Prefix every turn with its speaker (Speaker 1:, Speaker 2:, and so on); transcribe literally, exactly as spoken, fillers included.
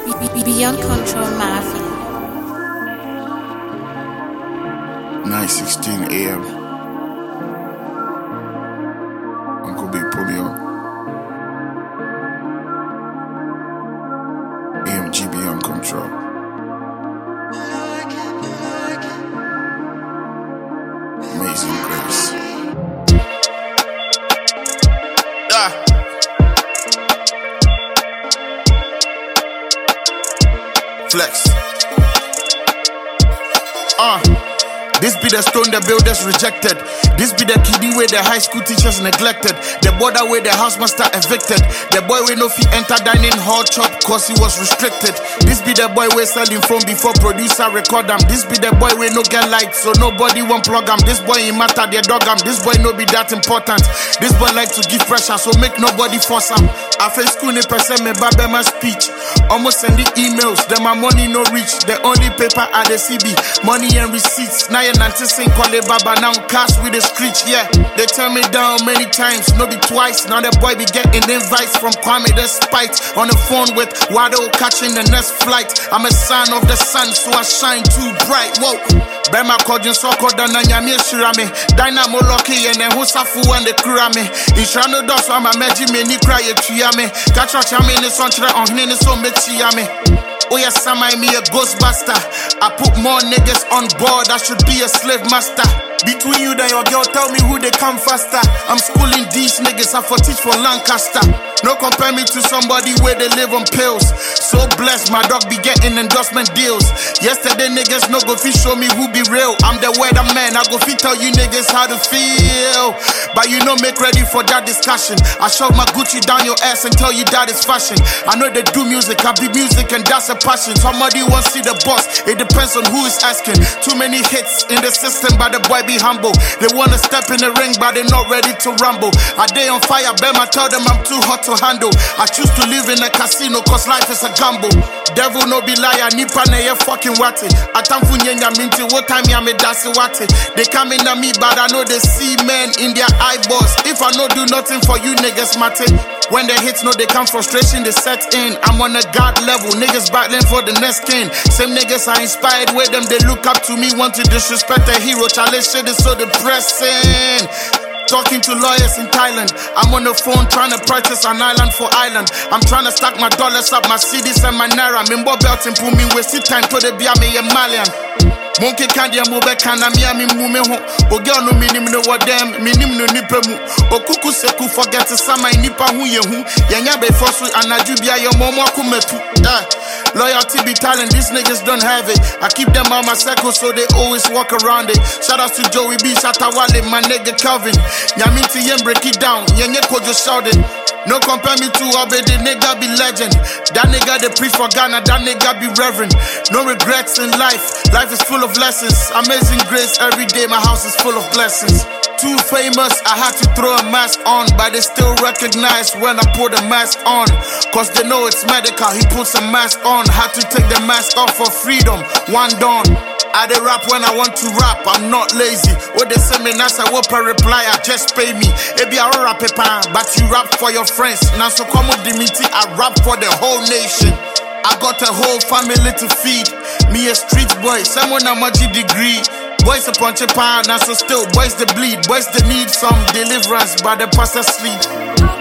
Speaker 1: Beyond Control Mafia.
Speaker 2: nine sixteen a m Uncle B, pull me on. A M G Beyond Control. Amazing Grace. Ah. Flex. Uh. This be the stone the builders rejected. This be the kiddie where the high school teachers neglected. The border where the house master evicted. The boy where no fee enter dining hall chop cause he was restricted. This be the boy where selling phone before producer record am. This be the boy where no get light so nobody won't plug am. This boy in matter their dog am. This boy no be that important. This boy like to give pressure so make nobody force am. After school ne person me babe my speech. Almost send the emails, then my money no reach. The only paper at the C B, money and receipts. Now you're not saying call it baba, now cash with the screech, yeah. They turn me down many times, no be twice. Now the boy be getting invites from Kwame despite. On the phone with Wado catching the next flight. I'm a son of the sun, so I shine too bright. Whoa. Bema kojin soko dana nyami shirame. Dynamo lucky and then husafu and the kurame. Inshano dos ama meji me ni cry yame. Kacha chame ni sonchra on hine so mechiame. Oh yes, I might be a ghostbuster. I put more niggas on board, I should be a slave master. Between you and your girl, tell me who they come faster. I'm schooling these niggas, I for teach for Lancaster. No compare me to somebody where they live on pills. So blessed, my dog be getting endorsement deals. Yesterday niggas no go fi show me who be real. I'm the weatherman, I go fi tell you niggas how to feel. But you know make ready for that discussion. I shove my Gucci down your ass and tell you that is fashion. I know they do music, I be music and that's a passion. Somebody wants see the boss, it depends on who is asking. Too many hits in the system, but the boy be humble. They wanna step in the ring, but they not ready to rumble. I day on fire, Bema tell them I'm too hot to handle. I choose to live in a casino, cause life is a gamble. Devil no be liar, nipa na ye fucking wati. Atamfu nyenya minti, what time ya me dasi wati. They come in at me, but I know they see men in their eyeballs. If I no do nothing for you niggas, mate. When the hits know they come, frustration they set in. I'm on a god level, niggas battling for the next king. Same niggas are inspired with them, they look up to me, want to disrespect a hero. Challenge shit is so depressing. Talking to lawyers in Thailand. I'm on the phone trying to purchase an island for Ireland. I'm trying to stack my dollars up, my C Ds and my naira. Mimbo belt and pull me wasting time to the be me a Malian. Monkey candy and move back and I'm yammy mume ho. Ogel no minim no what them, minim no nipemu. Okuku seku forget to sama nipa hu ye hu. Yanya be force and Najubia your momo kumetu. Loyalty be talent, these niggas don't have it. I keep them on my circle so they always walk around it. Shout out to Joey B, Shatawale, my nigga Calvin. Yaminti Yen break it down, Yanye Kojo shouted. No compare me to Obey, the nigga be legend. That nigga they preach for Ghana, that nigga be reverend. No regrets in life, life is full of lessons. Amazing grace, every day my house is full of blessings. Too famous, I had to throw a mask on, but they still recognize when I put the mask on. Cause they know it's medical, he puts a mask on. Had to take the mask off for freedom, one dawn. I dey rap when I want to rap, I'm not lazy. What they say me now, I will reply, I just pay me. Ebi I rap paper, but you rap for your friends. Now so come with Dimiti, I rap for the whole nation. I got a whole family to feed. Me a street boy, someone a magic degree. Boys a punch a pan, now so still boys they bleed. Boys they need some deliverance, but the pastor sleep.